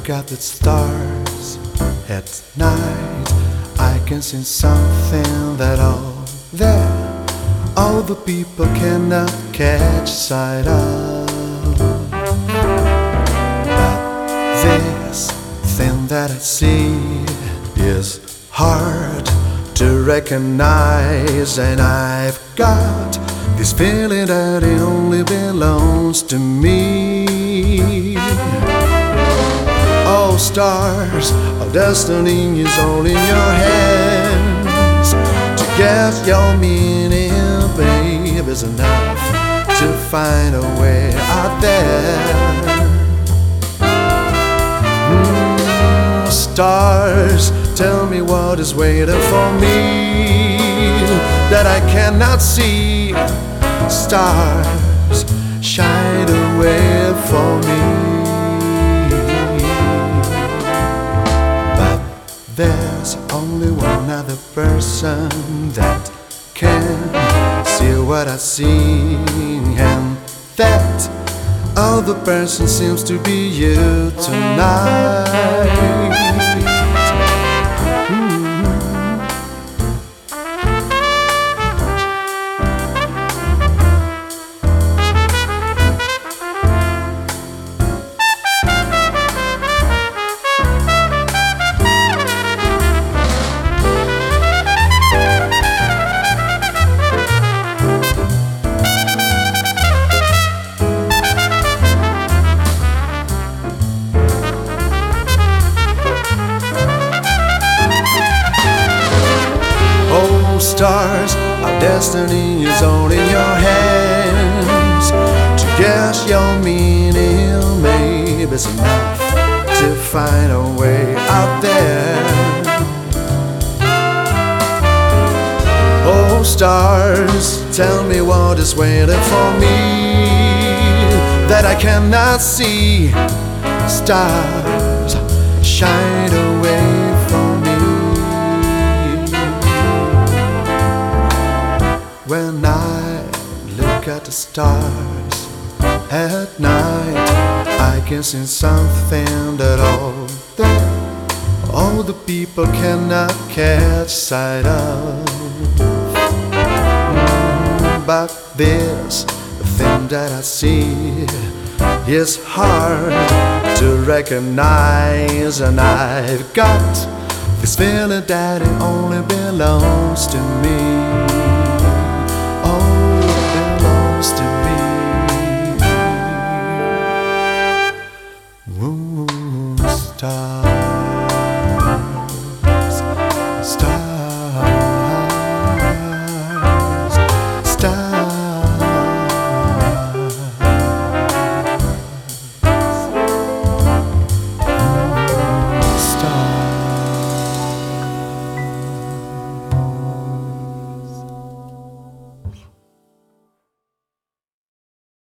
look at the stars at night, I can see something that all the people cannot catch sight of. But this thing that I see is hard to recognize, and I've got this feeling that it only belongs to me. Oh, stars, our destiny is all in your hands. To get your meaning, babe, is enough to find a way out there. Stars, tell me what is waiting for me that I cannot see. Stars, shine away for me. But there's only one other person that can see what I see, and that other person seems to be you tonight. Stars, our destiny is all in your hands. To guess your meaning, maybe it's enough to find a way out there. Oh, stars, tell me what is waiting for me that I cannot see. Stars, shine away from me. When I look at the stars at night, I can see something that all the people cannot catch sight of. But this thing that I see is hard to recognize, and I've got this feeling that it only belongs to me.